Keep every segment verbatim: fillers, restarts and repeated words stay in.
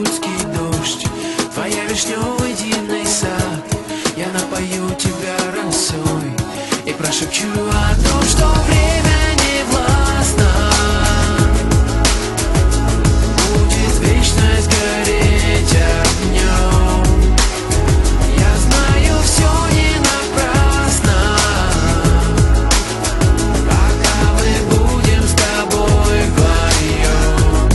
июльский дождь, твоя вишневый дивный сад. Я напою тебя росой и прошепчу о том, что время не властно. Будет вечность гореть огнем. Я знаю, все не напрасно, пока мы будем с тобой вдвоем.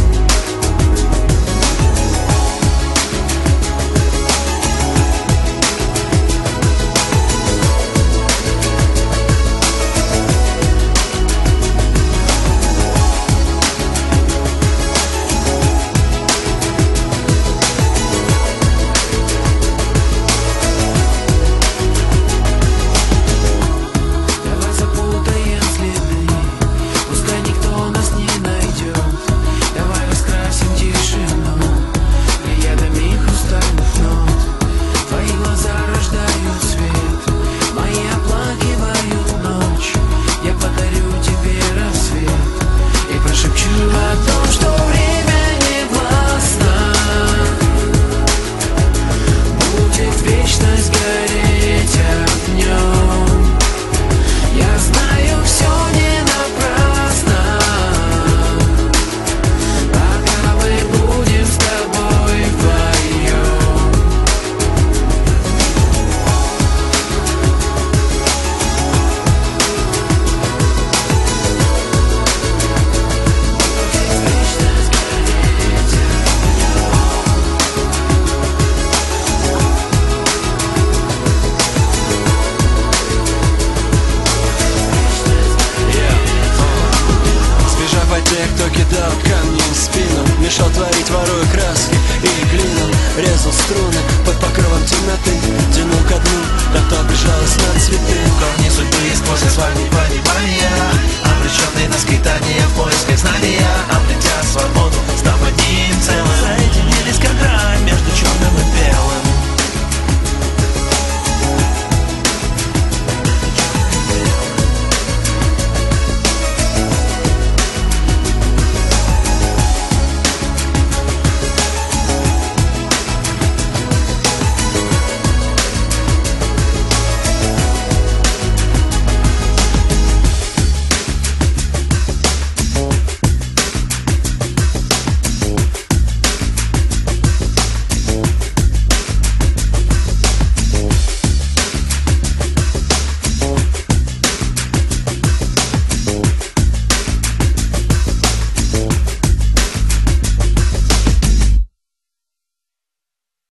Кто кидал камни в спину, мешал творить, воруя краски и глину, резал струны,